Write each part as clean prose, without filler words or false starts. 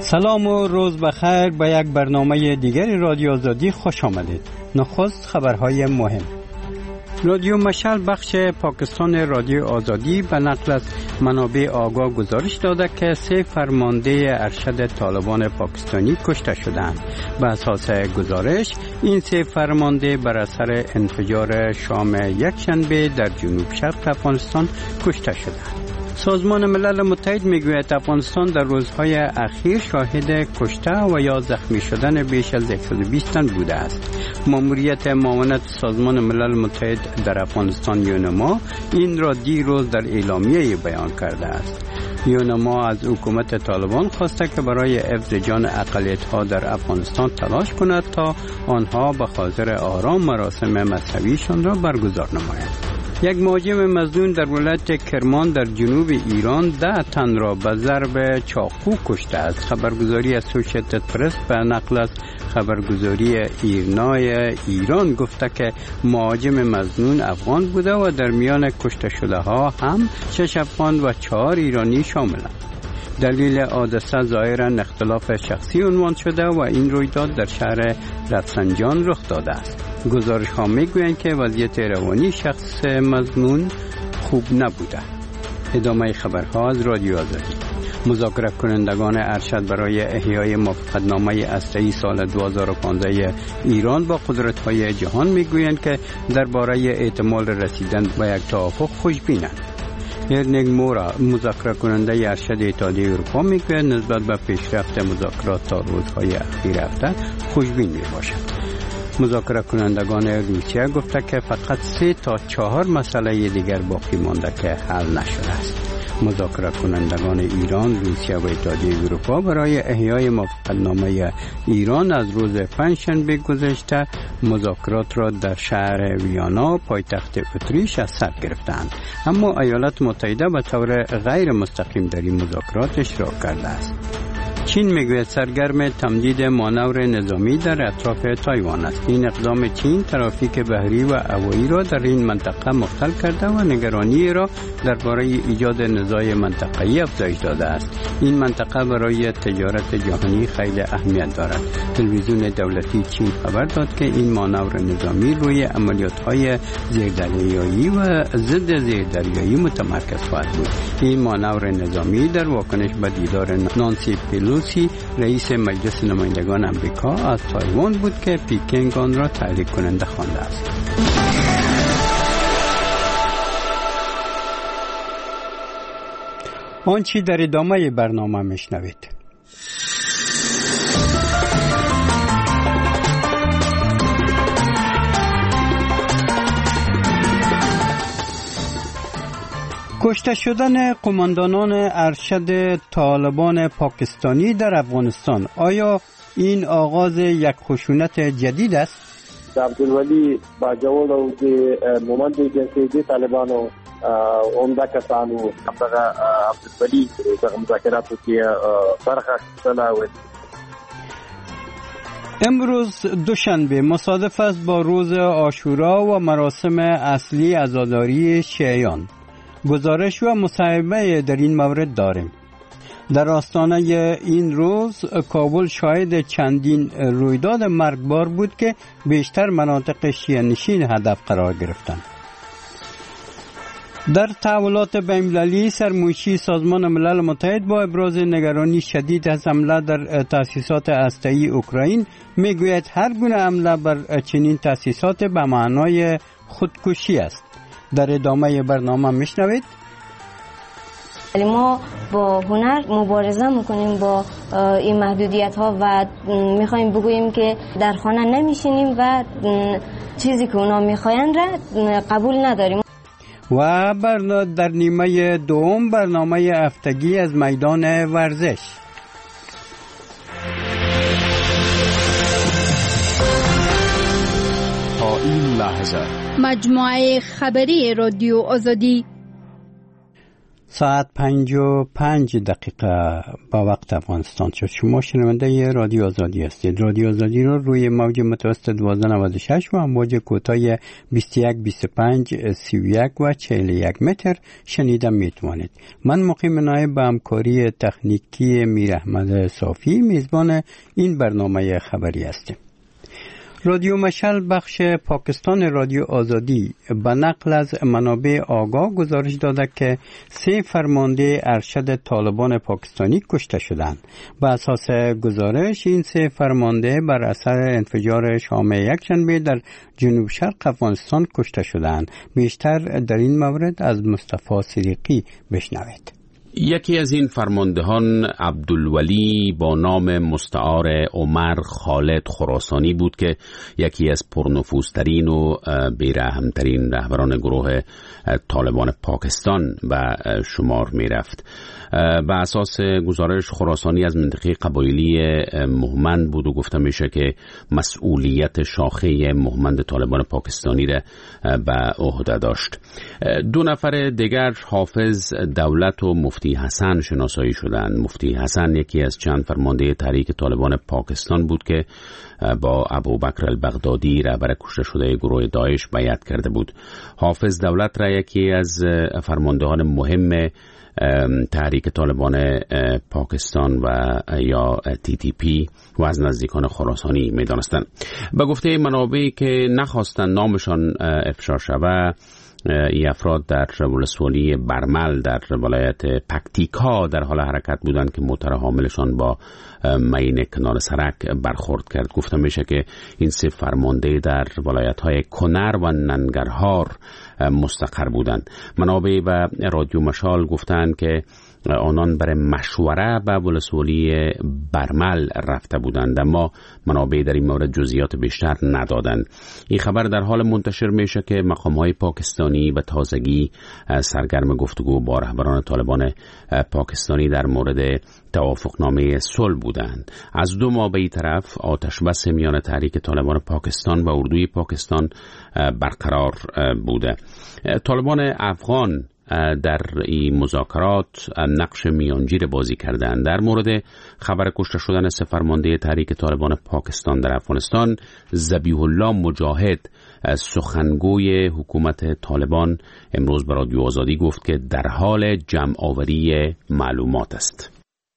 سلام و روز بخیر به یک برنامه دیگری رادیو آزادی خوش آمدید. نخست خبرهای مهم. رادیو مشعل بخش پاکستان رادیو آزادی به نقل از منابع آگاه گزارش داده که 3 فرمانده ارشد طالبان پاکستانی کشته شدند. به اساس گزارش این 3 فرمانده بر اثر انفجار شام یکشنبه در جنوب شرق افغانستان کشته شدند. سازمان ملل متحد میگوید افغانستان در روزهای اخیر شاهد کشته و یا زخمی شدن بیش از 120 تن بوده است. ماموریت معاونت سازمان ملل متحد در افغانستان یونما این را دیروز در اعلامیه بیان کرده است. یونما از حکومت طالبان خواسته که برای حفظ جان اقلیت‌ها در افغانستان تلاش کند تا آنها به خاطر آرام مراسم مذهبیشان را برگزار نمایند. یک مهاجم مظنون در ولایت کرمان در جنوب ایران 10 تن را به ضرب چاقو کشته است. خبرگزاری اسوسییتد پرس به نقل از خبرگزاری ایرنای ایران گفته که مهاجم مظنون افغان بوده و در میان کشته شده ها هم 6 افغان و 4 ایرانی شاملند. دلیل حادثه ظاهراً اختلاف شخصی عنوان شده و این رویداد در شهر رفسنجان رخ داده است. گزارش ها میگویند که وضعیت روانی شخص مظنون خوب نبوده. ادامه خبرها از رادیو آزادی. مذاکره کنندگان ارشد برای احیای موافقتنامه هسته‌ای سال 2015 ایران با قدرت‌های جهان میگویند که درباره احتمال رسیدن به یک توافق خوشبینند. ارنگ مورا مذاکره کننده ارشد اتحادیه اروپا میگوید نسبت به پیشرفت مذاکرات تا روزهای اخیر هفته خوشبین میباشد. مذاکره کنندگان روسیه گفته که فقط 3 تا 4 مسئله دیگر باقی مانده که حل نشده است. مذاکره کنندگان ایران، روسیه و اتحادیه اروپا برای احیای موافقتنامه ایران از روز پنجشنبه گذشته مذاکرات را در شهر ویانا پایتخت اتریش از سر گرفتند، اما ایالات متحده به طور غیر مستقیم در این مذاکرات اشتراک کرده است. چین میگوید سرگرم تمدید مانور نظامی در اطراف تایوان است. این اقدام چین ترافیک بحری و هوایی را در این منطقه مختل کرده و نگرانی را درباره ایجاد نزاع منطقه‌ای افزایش داده است. این منطقه برای تجارت جهانی خیلی اهمیت دارد. تلویزیون دولتی چین خبر داد که این مانور نظامی روی عملیات‌های زیردریایی و ضد زیردریایی متمرکز خواهد بود. این مانور نظامی در واکنش به دیدار نانسی پلوسی رئیس مجلس نمایندگان آمریکا از تایوان بود که پیکینگ آن را تحریک کننده خوانده است. آنچه در ادامه برنامه میشنوید. کشته شدن قماندانان ارشد طالبان پاکستانی در افغانستان، آیا این آغاز یک خشونت جدید است؟ عبدالولی باجوال او د مومند جنسیتی طالبانو عمده کسانو دغه عبدالولی دغه مذاکراتو کې برخه اخیستله. امروز دوشنبه مصادف است با روز عاشورا و مراسم اصلی عزاداری شیعیان. گزارش و مصاحبه در این مورد داریم. در آستانه این روز کابل شاهد چندین رویداد مرگبار بود که بیشتر مناطق شیعه نشین هدف قرار گرفتند. در تحولات بین‌المللی سرمنشی سازمان ملل متحد با ابراز نگرانی شدید از حمله در تأسیسات هسته‌ای اوکراین میگوید هر گونه حمله بر چنین تأسیسات به معنای خودکشی است. در ادامه برنامه میشنوید. ما با هنر مبارزه میکنیم با این محدودیت ها و میخوایم بگوییم که در خانه نمیشینیم و چیزی که اونا میخواین را قبول نداریم. و در نیمه دوم برنامه هفتگی از میدان ورزش. تا این لحظه مجموعه خبری رادیو آزادی. ساعت 5:05 با وقت افغانستان شد. شما شنونده رادیو آزادی هستید. رادیو آزادی رو روی موج متوسط 1296 و موج کوتاه 21 25 31 و 41 متر شنیدن میتوانید. من مقیم نایب به همکاری تکنیکی میر احمد صافی میزبان این برنامه خبری هستیم. رادیو مشعل بخش پاکستان رادیو آزادی به نقل از منابع آگاه گزارش داده که 3 فرمانده ارشد طالبان پاکستانی کشته شدند. بر اساس گزارش این 3 فرمانده بر اثر انفجار شام یکشنبه در جنوب شرق افغانستان کشته شدند. بیشتر در این مورد از مصطفی صدیقی بشنوید. یکی از این فرماندهان عبدالولی با نام مستعار عمر خالد خراسانی بود که یکی از پرنفوذترین و بی‌رحم‌ترین رهبران گروه طالبان پاکستان به شمار می رفت. به اساس گزارش خراسانی از منطقه قبایلی مهمند بود و گفته میشه که مسئولیت شاخه مهمند طالبان پاکستانی را به عهده داشت. 2 نفر دیگر حافظ دولت و مفتی حسن شناسایی شدند. مفتی حسن یکی از چند فرمانده تحریک طالبان پاکستان بود که با ابوبکر البغدادی رهبر کشته شده گروه داعش بیعت کرده بود. حافظ دولت را یکی از فرماندهان مهم تحریک طالبان پاکستان و یا TTP و از نزدیکان خراسانی می دانستند. به گفته منابعی که نخواستند نامشان افشا شود، این افراد در ولسوالی برمل در ولایت پکتیکا در حال حرکت بودند که موتر حاملشان با مین کنار سرک برخورد کرد. گفته میشه که این 3 فرمانده در ولایت‌های کنر و ننگرهار مستقر بودند. منابع و رادیو مشال گفتند که آنان برای مشوره به ولسوالی برمل رفته بودند، اما منابع در این مورد جزئیات بیشتر ندادند. این خبر در حال منتشر میشه که مقام‌های پاکستانی به تازگی سرگرم گفتگو با رهبران طالبان پاکستانی در مورد توافقنامه صلح بودند. از 2 ماه به این طرف آتش بس میان تحریک طالبان پاکستان و اردوی پاکستان برقرار بوده. طالبان افغان در این مذاکرات نقش میانجی بازی کردند. در مورد خبر کشته شدن 3 فرمانده تحریک طالبان پاکستان در افغانستان، ذبیح الله مجاهد سخنگوی حکومت طالبان امروز به رادیو آزادی گفت که در حال جمع آوری معلومات است.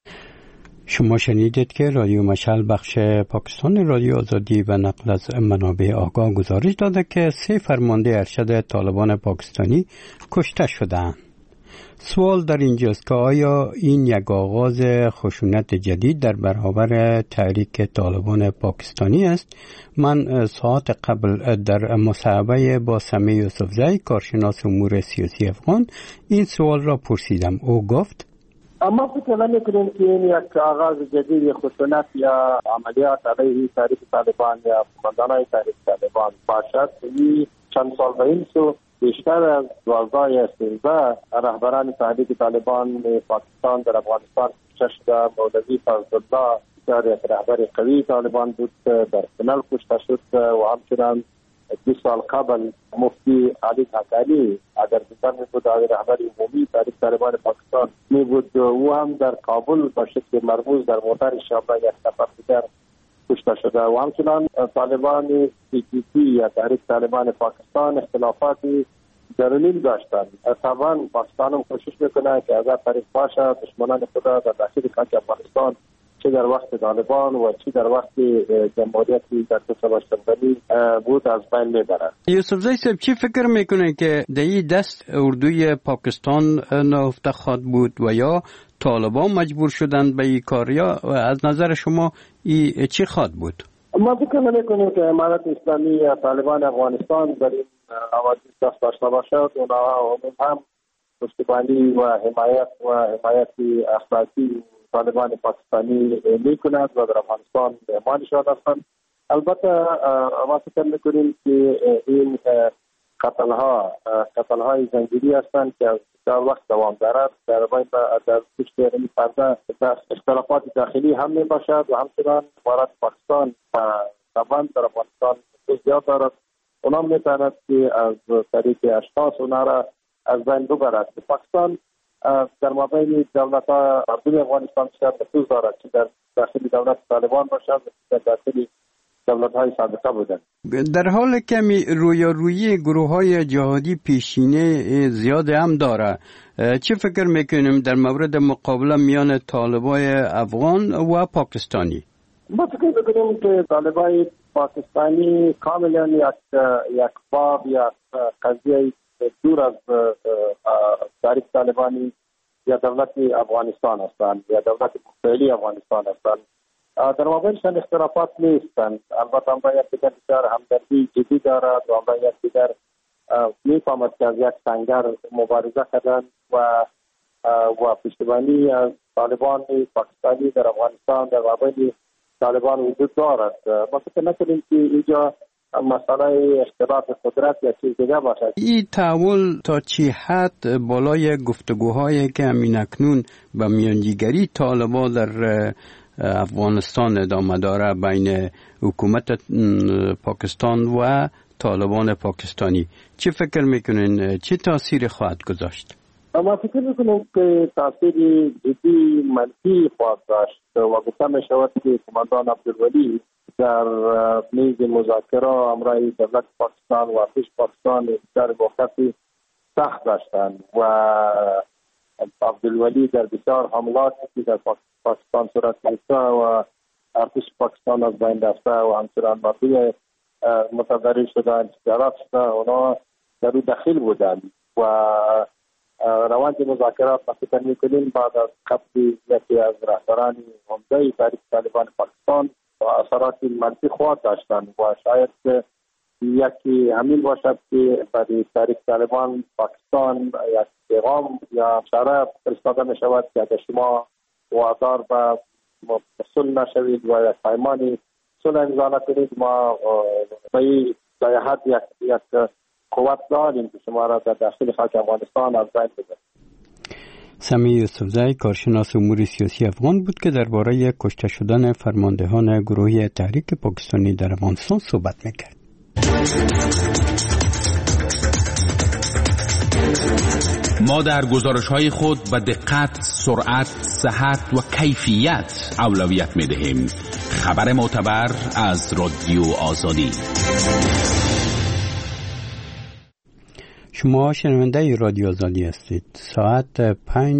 شما شنیدید که رادیو مشعل بخش پاکستان رادیو آزادی و نقل از منابع آگاه گزارش داده که 3 فرمانده ارشد طالبان پاکستانی کشته شدند. سوال در اینجاست که آیا این یک آغاز خشونت جدید در برابر تحریک طالبان پاکستانی است؟ من ساعت قبل در مصاحبه با سمیع یوسفزی کارشناس امور سیاسی افغان این سوال را پرسیدم. او گفت اما فکر نمی‌کنیم که این یک آغاز جدید خشونت یا عملیات علیه تحریک طالبان یا قماندانان تحریک طالبان باشد. این چند سال به این سو بیشتر از 2013 رهبران تحریک طالبان پاکستان در افغانستان کشته شده. مولوی فضلالله در یک رهبر قوی طالبان بود در کنل کشته شد و همچنان 2 سال قبل مفتی علی حقانی اگر بودن می بود رهبر عمومی تحریک طالبان پاکستان می بود و هم در کابل با شکل مرموز در موتر شابه یک نفر دیگر کشته شده. و همچنان طالبان TTP یا تحریک طالبان پاکستان اختلافاتی درونی داشتند. طبعا پاکستان هم کوشش میکنه که اگر طریق باشه دشمنان خدا در داخل خاک افغانستان چه در وقت طالبان و چه در وقت جمهوریتی در شنبه‌ای بود از بین میبرد. یوسفزی صاحب چی فکر میکنه که در این دست اردوی پاکستان نهفته خواهد بود و یا طالبان مجبور شدند به این کار، یا از نظر شما این چی خواهد بود؟ ما فکر نمی‌کنیم که امارت اسلامی یا طالبان افغانستان در این حوادث دست داشته باشد. اونها هم پشتیبانی و حمایت اخلاقی طالبان پاکستانی می‌کند و در افغانستان مهمانشان هستند. البته ما فکر می‌کنیم که این قتل‌های زنجیری هستند که در وقت دوام دارد. در پشت این پرده اختلافات داخلی هم میباشد و همچنان امارت پاکستان طبعا در افغانستان زیاد دارد. اونا میتواند که از طریق اشخاص اونا را از بین ببرد. پاکستان در مابین دولت‌ها مردم افغانستان نفوذ دارد که در داخل دولت طالبان باشد و در داخل دولت‌های سابقه بودند. در حال که رویارویی گروه‌های جهادی پیشینه زیاد هم داره، چه فکر میکنیم در مورد مقابله میان طالبای افغان و پاکستانی؟ ما فکر میکنیم که طالبای پاکستانی کاملا یک باب یا قضیه دور از تاریخ طالبانی یا دولت افغانستان هستند یا دولت فعلی افغانستان هستند. در مابینشان اختلافات نیستند، البته با یکدیگر بسیار همدردی جدی دارد و با یکدیگر میفهمد که از یک سنگر مبارزه کردند و پشتیبانی از طالبان پاکستانی در افغانستان در مابین طالبان وجود دارد. ما فکر نکنیم که اینجا مسئله اختلاف قدرت یا چیز دیگه باشد. این تحول تا چی حد بالای گفتگوهایی که همین اکنون به میانجیگری طالبان در افغانستان ادامه داره بین حکومت پاکستان و طالبان پاکستانی، چه فکر میکنین چه تاثیر خواهد گذاشت؟ ما فکر میکنیم که تاثیر جدی منفی خواهد داشت و گفته می شود که کماندان عبدالولی در میز مذاکره همراه دولت پاکستان و پیش پاکستان در موقفی سخت داشتند و عبدالولی در بسیار حملاتی که در پاکستان صورت گرفته و ارتش پاکستان از بین رفته و همچنان مردم متضرر شدند، جرات شده، اونا در او دخیل بودند و روند مذاکرات ما فکر میکنیم بعد از قبض یکی از رهبران عمده تاریخ طالبان پاکستان و اثرات منفی خواهد داشتند و شاید یکی همین باشد که برای تاریخ طالبان پاکستان یک پیغام یا اشاره فرستاده می شود که اگر شما وادار به صلح نشوید و یک پیمان صلح امضا نکنید، ما به این جهت یک قوت داریم که شما را در داخل خاک افغانستان از بین ببرد. سمیع یوسفزی کارشناس امور سیاسی افغان بود که درباره کشته شدن فرماندهان گروهی تحریک پاکستانی در افغانستان صحبت میکرد. ما در گزارش‌های خود به دقت، سرعت، صحت و کیفیت اولویت می‌دهیم. خبر معتبر از رادیو آزادی. شما شنونده رادیو آزادی هستید. ساعت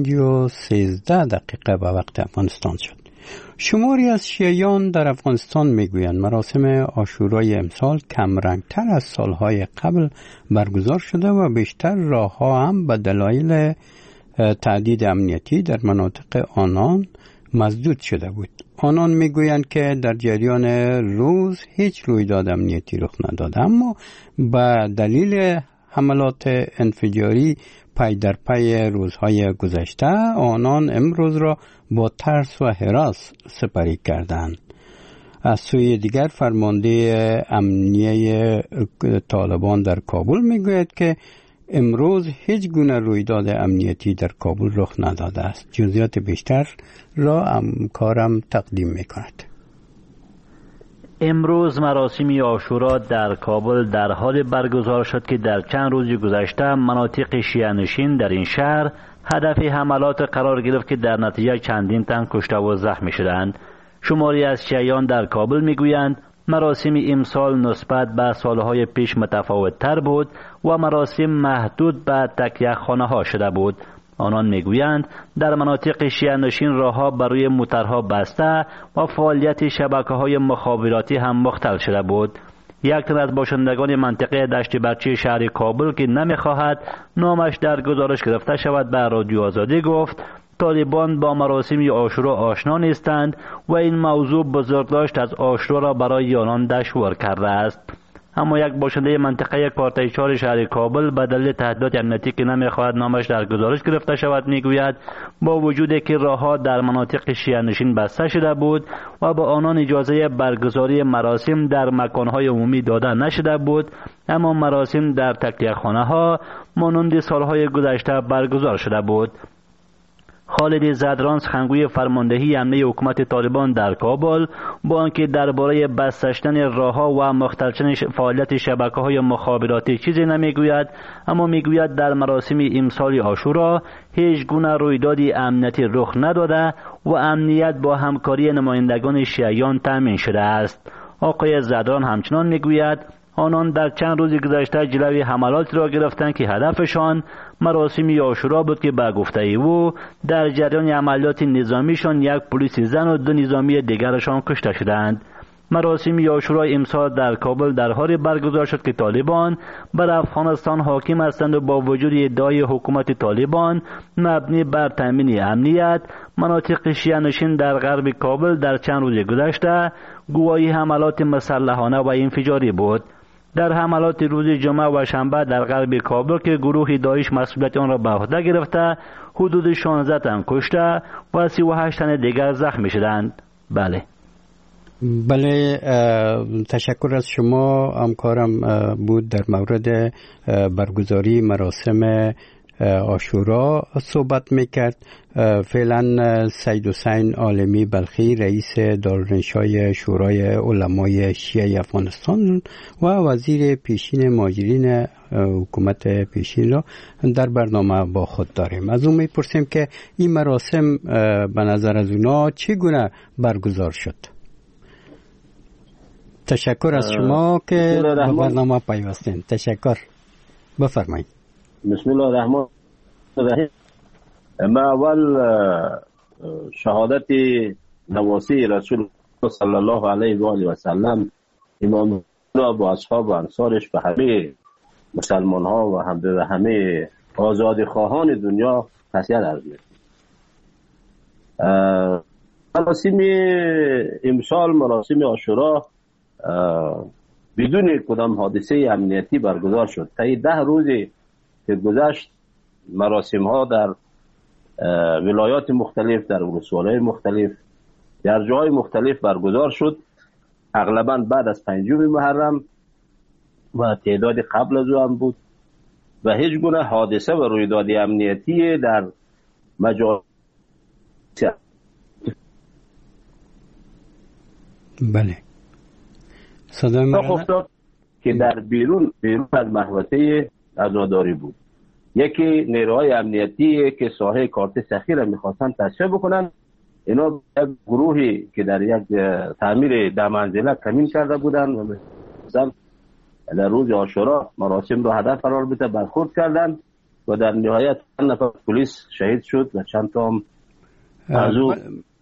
5:13 به وقت افغانستان شد. شماری از شیعیان در افغانستان میگویند مراسم عاشورای امسال کمرنگتر از سالهای قبل برگزار شده و بیشتر راهها هم به دلایل تهدید امنیتی در مناطق آنان مسدود شده بود. آنان میگویند که در جریان روز هیچ رویداد امنیتی رخ نداده، اما به دلیل حملات انفجاری پی در پی روزهای گذشته آنان امروز را با ترس و هراس سپری کردند. از سوی دیگر فرمانده امنیه طالبان در کابل میگوید که امروز هیچ گونه رویداد امنیتی در کابل رخ نداده است. جزئیات بیشتر را همکارم تقدیم میکند. امروز مراسم عاشورا در کابل در حال برگزار شد که در چند روز گذشته مناطق شیعه‌نشین در این شهر هدف حملات قرار گرفت که در نتیجه چندین تن کشته و زخمی شدند. شماری از شیعیان در کابل میگویند مراسم امسال نسبت به سالهای پیش متفاوت تر بود و مراسم محدود به تکیه خانه ها شده بود. آنان میگویند در مناطق شیعه‌نشین راهها برای موترها بسته و فعالیت شبکه‌های مخابراتی هم مختل شده بود. یک تن از باشندگان منطقه دشت برچی شهر کابل که نمیخواهد نامش در گزارش گرفته شود به رادیو آزادی گفت طالبان با مراسم عاشورا آشنا نیستند و این موضوع بزرگداشت از عاشورا را برای آنان دشوار کرده است. اما یک باشنده منطقه کارتای 4 شهر کابل به دلیل تهدیدات امنیتی که نمیخواهد نامش در گزارش گرفته شود میگوید با وجودی که راهها در مناطق شیعه‌نشین بسته شده بود و با آنان اجازه برگزاری مراسم در مکانهای عمومی داده نشده بود، اما مراسم در تکیه خانه ها مانند سالهای گذشته برگزار شده بود. خالد زدران سخنگوی فرماندهی امنیه حکومت طالبان در کابل با آنکه درباره بستن راهها و مختلطن فعالیت شبکه‌های مخابراتی چیزی نمیگوید، اما میگوید در مراسم امسال عاشورا هیچ گونه رویدادی امنیتی رخ نداده و امنیت با همکاری نمایندگان شیعیان تامین شده است. آقای زدران همچنان میگوید آنان در چند روز گذشته جلوی حملاتی را گرفتند که هدفشان مراسم عاشورا بود که به گفته او در جریان عملیات نظامیشان یک پلیس زن و 2 نظامی دیگرشان کشته شدند. مراسم عاشورا امسال در کابل در حالی برگزار شد که طالبان بر افغانستان حاکم هستند و با وجود ادعای حکومت طالبان مبنی بر تامین امنیت مناطق شیعه‌نشین در غرب کابل در چند روز گذشته گواهی حملات مسلحانه و انفجاری بود. در حملات روز جمعه و شنبه در غرب کابل که گروه داعش مسئولیت آن را به عهده گرفته حدود 16 تن کشته و 38 تن دیگر زخمی شدند. بله، تشکر از شما. همکارم بود در مورد برگزاری مراسم عاشورا صحبت میکرد. فعلا سید حسین عالمی بلخی رئیس دارالانشای شورای علمای شیعه افغانستان و وزیر پیشین مهاجرین حکومت پیشین را در برنامه با خود داریم. از اون میپرسیم که این مراسم به نظر از اونا چگونه برگزار شد؟ تشکر از شما که به برنامه پیوستین. تشکر. بفرمایید. بسم الله الرحمن الرحیم. ما اول شهادت نواسی رسول صلی الله علیه و آله و سلم امام را با اصحاب و انصارش به همه مسلمان ها و همه آزادی خواهان دنیا تسلیت عرض می‌کنم. مراسم امسال مراسم عاشورا بدون کدام حادثه امنیتی برگزار شد. تا 10 روزی که گذشت مراسم ها در ولایات مختلف، در ولسوالی‌های مختلف، در جاهای مختلف برگزار شد، اغلباً بعد از 5 محرم و تعداد قبل از آن بود و هیچ گونه حادثه و رویداد امنیتی در مجال بله صدای افتاد که در بیرون از محوطه عزاداری بود. یکی نیروهای امنیتی که ساحه کارت سخی را میخواستن تصفیه بکنن، اینا یک گروهی که در یک تعمیر 10 منزله کمین کرده بودن و در روز عاشورا مراسم را هدف قرار بده برخورد کردن و در نهایت 2 نفر پلیس شهید شد و چند تا از او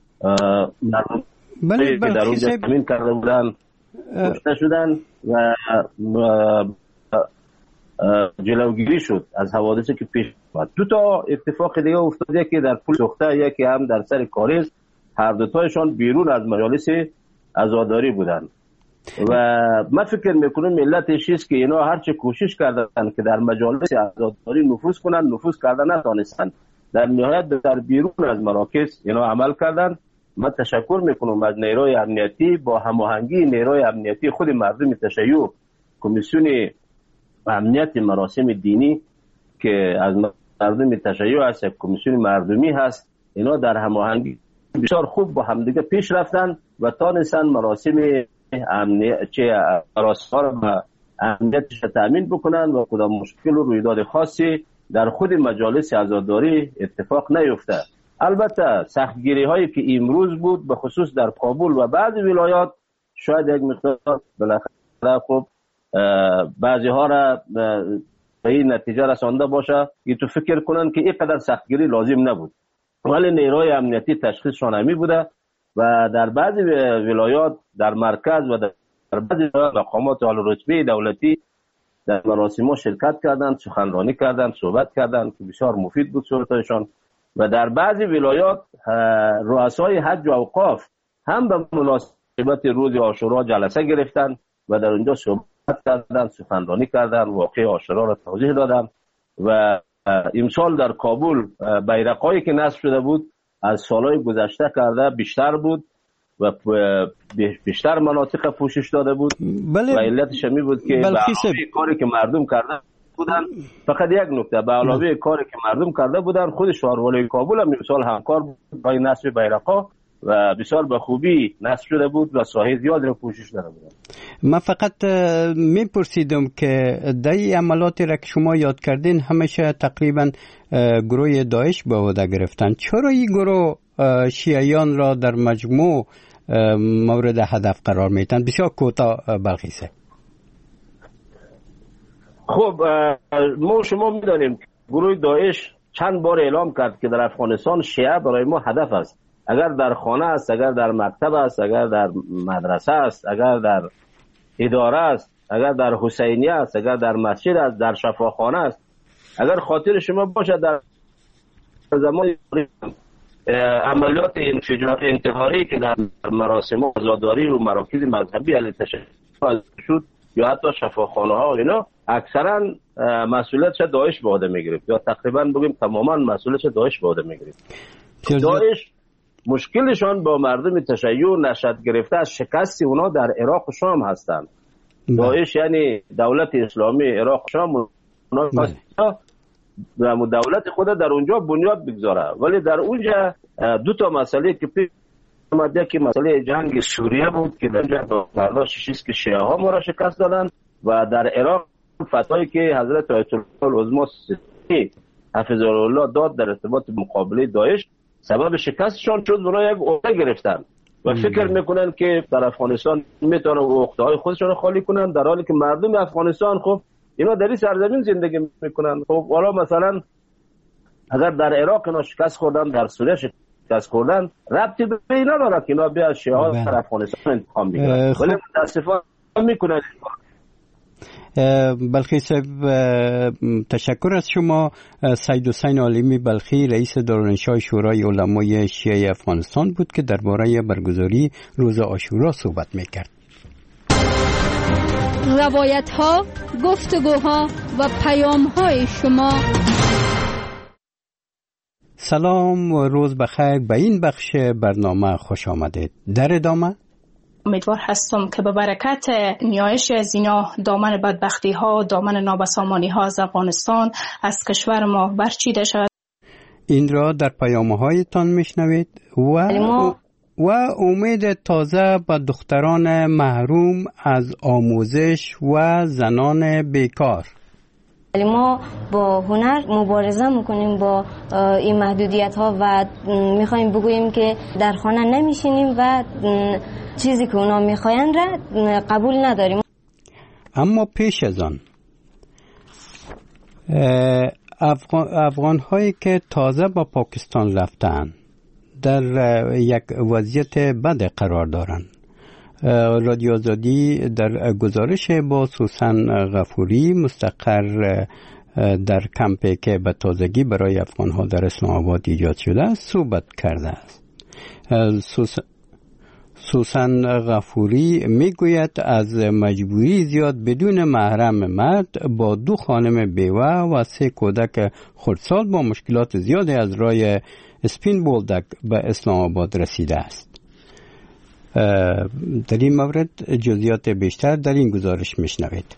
که در اونجا کمین کرده بودن کشته شدن و جلوگیری شد از حوادثی که پیش اومد. 2 تا اتفاق دیگه افتاده که در پل سوخته، یکی هم در سر کاریز، هر دوتایشان بیرون از مجالس عزاداری بودن و من فکر میکنم ملتش است که اینا هرچه کوشش کردن که در مجالس عزاداری نفوذ کنن، نفوذ کردن نتونستن، در نهایت در بیرون از مراکز اینا عمل کردن. من تشکر میکنم از نیروی امنیتی با هماهنگی نیروی امنیتی خود مردم تشیع، کمیسیون امنیت مراسم دینی که از مردم تشیع است، کمیسیون مردمی هست، اینا در هماهنگی بسیار خوب با همدیگه پیش رفتن و تانستن مراسم امنیتش تامین بکنن و کدام مشکل و رویداد خاصی در خود مجالس عزاداری اتفاق نیفته. البته سختگیری هایی که امروز بود به خصوص در کابل و بعضی ولایات شاید یک مقدار بالاخره خب بعضی ها را به این نتیجه رسانده باشه که تو فکر کنن که اینقدر سختگیری لازم نبود، ولی نیروی امنیتی تشخیصشان همی بوده و در بعضی ولایات در مرکز و در بعضی مقامات عالی رتبه دولتی در مراسم ها شرکت کردند، سخنرانی کردند، صحبت کردند که بسیار مفید بود صحبتشان و در بعضی ولایات رؤسای حج و اوقاف هم به مناسبت روز عاشورا جلسه گرفتند و در اونجا صحبت کردند، سخنرانی کردند، واقعه عاشورا را توضیح دادند و امسال در کابل بیرقایی که نصب شده بود از سالهای گذشته کرده بیشتر بود و بیشتر مناطق پوشش داده بود. بله. و علتش می بود که به کاری که مردم کردن بودن. فقط یک نکته به علاوه کاری که مردم کرده بودن، خود شهروالای کابل هم مثال همکار بود برای نصب بیرق‌ها و بسیار به خوبی نصب شده بود و ساحه زیادی رو پوشش داده بودن. من فقط میپرسیدم که در این عملاتی را که شما یاد کردین همیشه تقریبا گروه داعش به عهده گرفتن. چرا این گروه شیعیان را در مجموع مورد هدف قرار میتن؟ بسیار کوتاه بلخیسه. خب ما شما میدانیم گروه داعش چند بار اعلام کرد که در افغانستان شیعه برای ما هدف است. اگر در خانه است، اگر در مکتب است، اگر در مدرسه است، اگر در اداره است، اگر در حسینیه است، اگر در مسجد است، در شفاخانه است. اگر خاطر شما باشد در زمان عملیات انتحاری که در مراسم آزاداری و مراکز مذهبی علیه تشیع شد یا حتی شفاخانه ها و اینا، اکثرا مسئولیتش داعش به عهده میگرفت یا تقریبا بگیم تماما مسئولیتش داعش به عهده میگرفت. داعش مشکلشان با مردم تشیع نشد گرفته از شکست اونا در عراق و شام هستند. داعش یعنی دولت اسلامی عراق و شام، اونا دولت خود در اونجا بنیاد بگذاره، ولی در اونجا دو تا مسئله که پیش اومد، که مسئله جنگ سوریه بود که در اونجا برداشت است که شیعه ها ما را شکست دادن، و در عراق فتوایی که حضرت آیت الله العظما حفظه الله داد در ارتباط مقابله داعش سبب شکستشان شد. اونا یک عهده گرفتن و فکر میکنن که در افغانستان میتونن عهده‌های خودشون رو خالی کنن، در حالی که مردم افغانستان خب اینا در این سرزمین زندگی میکنن. خب حالا مثلا اگر در عراق اینا شکست خوردن، در سوریه شکست خوردن، ربطی به اینا نداره که اینا بیا شیعه در افغانستان انتقام بگیرن، ولی متاسفانه میکنن. بلخی صاحب تشکر از شما. سید حسین عالمی بلخی رئیس دارالانشای شورای علمای شیعه افغانستان بود که درباره برگزاری روز عاشورا صحبت میکرد. روایت ها، گفتگوها و پیام های شما. سلام و روز بخیر، به این بخش برنامه خوش آمدید. در ادامه امیدوار هستم که به برکت نیایش از اینا دامن بدبختی ها، دامن نابسامانی ها از افغانستان از کشور ما برچیده شود. این را در پیام‌هایتان میشنوید و امید تازه به دختران محروم از آموزش و زنان بیکار. ما با هنر مبارزه میکنیم با این محدودیت ها و میخوایم بگوییم که در خانه نمیشینیم و چیزی که اونا میخواین را قبول نداریم. اما پیش از آن افغان هایی که تازه با پاکستان رفتن در یک وضعیت بد قرار دارند. رادیو آزادی در گزارش با سوسن غفوری مستقر در کمپی که به تازگی برای افغان‌ها در اسلام آباد ایجاد شده است صحبت کرده است. سوسن غفوری میگوید از مجبوری زیاد بدون محرم مرد با 2 خانم بیوه و 3 کودک خردسال با مشکلات زیادی از راه اسپین بولدک به اسلام آباد رسیده است. در این مورد جزئیات بیشتر در این گزارش میشنوید.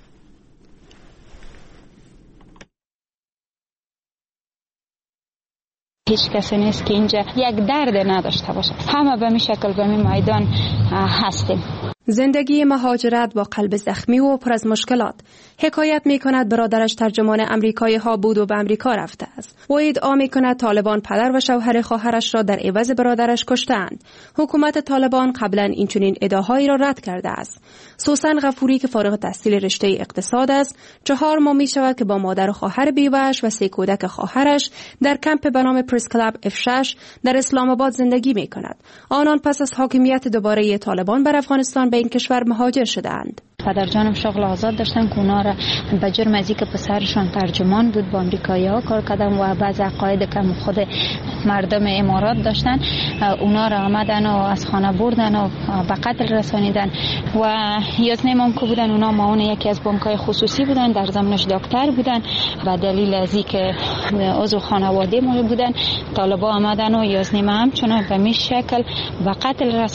هیچ کسی نیست که اینجا یک درد نداشته باشه. همه به می شکل به می میدان هستیم. زندگی مهاجرت با قلب زخمی و پر از مشکلات. حکایت می کند برادرش ترجمان امریکایی ها بود و به امریکا رفته است. و ادعا می کند طالبان پدر و شوهر خواهرش را در عوض برادرش کشتند. حکومت طالبان قبلا این چنین ادعاهایی را رد کرده است. سوسن غفوری که فارغ التحصیل رشته اقتصاد است، 4 ماه می شود که با مادر و خواهر بیوه‌اش و 3 کودک خواهرش در کمپ به نام پرس کلاب F6 در اسلام آباد زندگی می کند. آنان پس از حاکمیت دوباره طالبان بر افغانستان به این کشور مهاجر شدند. پدر جانم شغل آزاد داشتن که اونا را به جرم از اینکه پسرشون ترجمان بود با امریکایی‌ها کار کردن و بعض عقاید که خود مردم امارات داشتن، اونا را آمدن و از خانه بردن و به قتل رسانیدن. و یازنه که بودن اونا معاون یکی از بانک‌های خصوصی بودن، در زمانش دکتر بودن. به دلیل از اینکه عضو خانواده ما بودن، طالبا آمدن و یازنه همچنان به می شکل به قتل رساندن.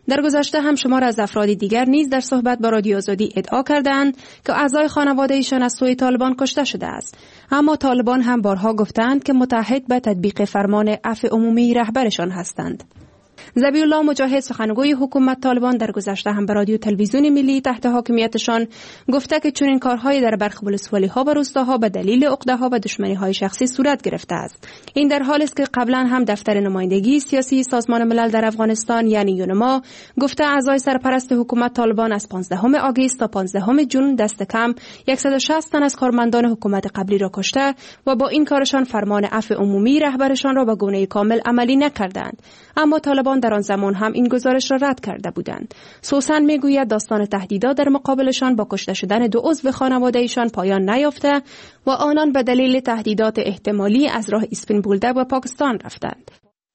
در گذشته هم شمار از افراد دیگر نیز در صحبت با رادیو آزادی ادعا کردند که اعضای خانواده ایشان از سوی طالبان کشته شده است. اما طالبان هم بارها گفتند که متحد به تطبیق فرمان عفو عمومی رهبرشان هستند. ذبیح الله مجاهد سخنگوی حکومت طالبان در گذشته هم به رادیو تلویزیون ملی تحت حاکمیتشان گفته که چنین کارهایی در برخی ولسوالی‌ها و روستاها به دلیل عقده‌ها و دشمنی‌های شخصی صورت گرفته است. این در حالی است که قبلا هم دفتر نمایندگی سیاسی سازمان ملل در افغانستان یعنی یونما گفته اعضای سرپرست حکومت طالبان از 15 آگوست تا 15 ژوئن دست کم 160 تن از کارمندان حکومت قبلی را کشته و با این کارشان فرمان عفو عمومی رهبرشان را به گونه کامل عملی نکردند. اما طالبان در آن زمان هم این گزارش را رد کرده بودند. سوسن میگوید داستان تهدیدات در مقابلشان با کشته شدن 2 عضو خانواده ایشان پایان نیافته و آنان به دلیل تهدیدات احتمالی از راه اسپین بولده و پاکستان رفتند.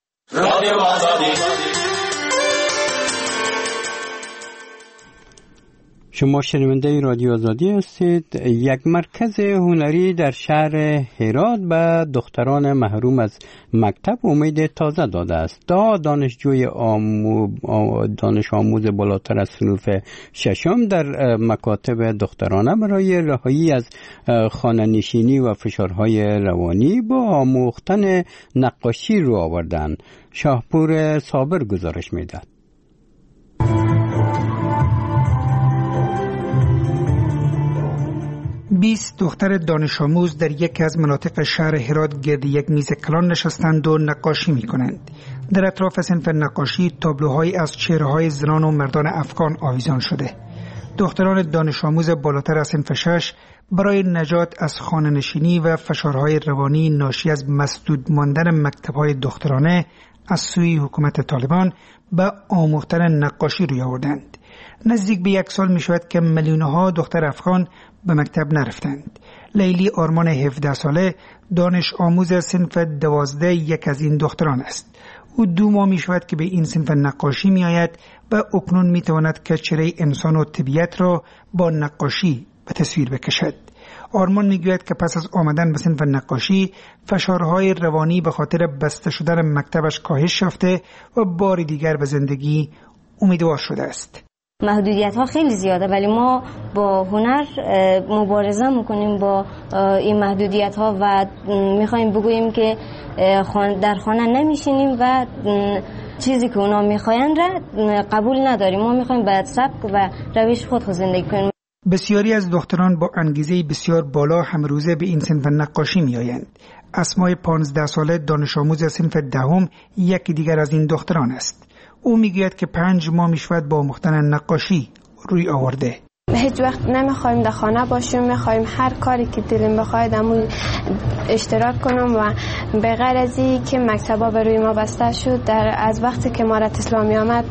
شما شنونده رادیو آزادی هستید. یک مرکز هنری در شهر هرات به دختران محروم از مکتب امید تازه داده است. دانشجوی دانش آموز بالاتر از صنف 6 در مکاتب دخترانه برای رهایی از خانه نشینی و فشارهای روانی با آموختن نقاشی رو آوردند. شاهپور صابر گزارش میداد. 20 دختر دانش آموز در یکی از مناطق شهر هرات گرد یک میز کلان نشستند و نقاشی می کنند. در اطراف صنف نقاشی تابلوهایی از چهره‌های زنان و مردان افغان آویزان شده. دختران دانش آموز بالاتر از صنف 6 برای نجات از خانه نشینی و فشارهای روانی ناشی از مسدود ماندن مکتب‌های دخترانه از سوی حکومت طالبان به آموختن نقاشی روی آوردند. نزدیک به 1 سال می شود که میلیون‌ها دختر افغان به مکتب نرفتند. لیلی آرمان 17 ساله دانش آموز صنف 12 یک از این دختران است. او 2 ماه می شود که به این صنف نقاشی می آید و اکنون می تواند که چهره انسان و طبیعت را با نقاشی به تصویر بکشد. آرمان می گوید که پس از آمدن به صنف نقاشی فشارهای روانی به خاطر بسته شدن مکتبش کاهش یافته و بار دیگر به زندگی امیدوار شده است. محدودیت ها خیلی زیاده ولی ما با هنر مبارزه میکنیم با این محدودیت ها و میخوایم بگوییم که در خانه نمیشینیم و چیزی که اونا میخواین را قبول نداریم. ما میخوایم باید سبک و روش خود زندگی کنیم. بسیاری از دختران با انگیزه بسیار بالا همروزه به این صنف نقاشی میآیند. اسمای 15 ساله دانش آموز صنف 10 یکی دیگر از این دختران است. او میگوید که 5 ماه میشود با آموختن نقاشی روی آورده. هیچ وقت نمیخوایم در خانه باشیم، میخوایم هر کاری که دلم بخواد امون اشتراک کنم و به غیر از این که مکتبا به روی ما بسته شد از وقتی که امارت اسلامی آمد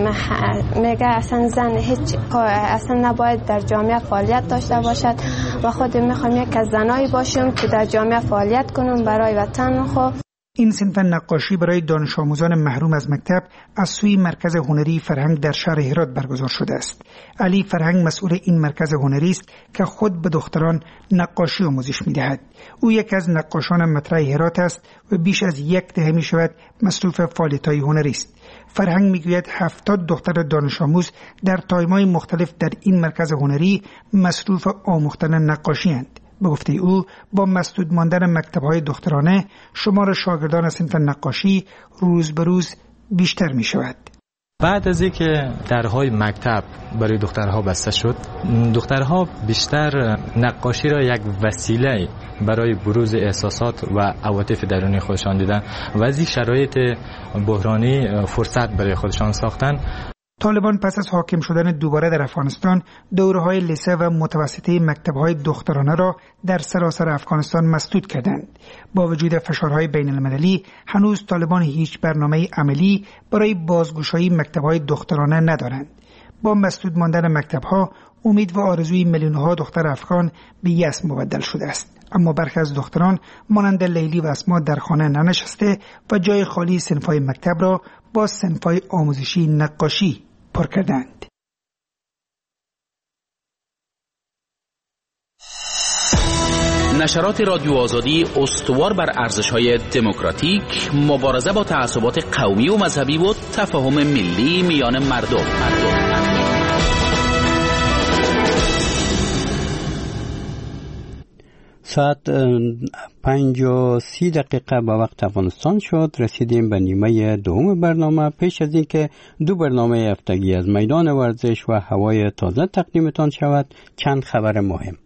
میگه اصلا زن اصلا نباید در جامعه فعالیت داشته باشد و خود میخوایم یک از زنایی باشیم که در جامعه فعالیت کنم برای وطن خود. این صنف نقاشی برای دانش آموزان محروم از مکتب از سوی مرکز هنری فرهنگ در شهر هرات برگزار شده است. علی فرهنگ مسئول این مرکز هنری است که خود به دختران نقاشی آموزش می‌دهد. او یکی از نقاشان مطرح هرات است و بیش از 1 دهه می‌شود مصروف فعالیت‌های هنری است. فرهنگ می‌گوید 70 دختر دانش آموز در تایم‌های مختلف در این مرکز هنری مصروف آموختن نقاشی اند. به گفته او با مسدود ماندن مکتب‌های دخترانه شمار شاگردان صنف نقاشی روز به روز بیشتر می شود. بعد از اینکه درهای مکتب برای دخترها بسته شد، دخترها بیشتر نقاشی را یک وسیله برای بروز احساسات و عواطف درونی خودشان دیدن و از این شرایط بحرانی فرصت برای خودشان ساختن. طالبان پس از حاکم شدن دوباره در افغانستان دوره‌های لیسه و متوسطه مکتب‌های دخترانه را در سراسر افغانستان مسدود کردند. با وجود فشارهای بین‌المللی هنوز طالبان هیچ برنامه عملی برای بازگشایی مکتب‌های دخترانه ندارند. با مسدود ماندن مکتب‌ها امید و آرزوی میلیون‌ها دختر افغان به یأس مبدل شده است. اما برخی از دختران مانند لیلی و اسما در خانه ننشسته و جای خالی صنف‌های مکتب را با صنف‌های آموزشی نقاشی پر کردند. نشرات رادیو آزادی استوار بر ارزش‌های دموکراتیک، مبارزه با تعصبات قومی و مذهبی و تفاهم ملی میان مردم. ساعت 5:30 به وقت افغانستان شد. رسیدیم به نیمه دوم برنامه. پیش از اینکه دو برنامه هفتگی از میدان ورزش و هوای تازه تقدیمتان شود، چند خبر مهم.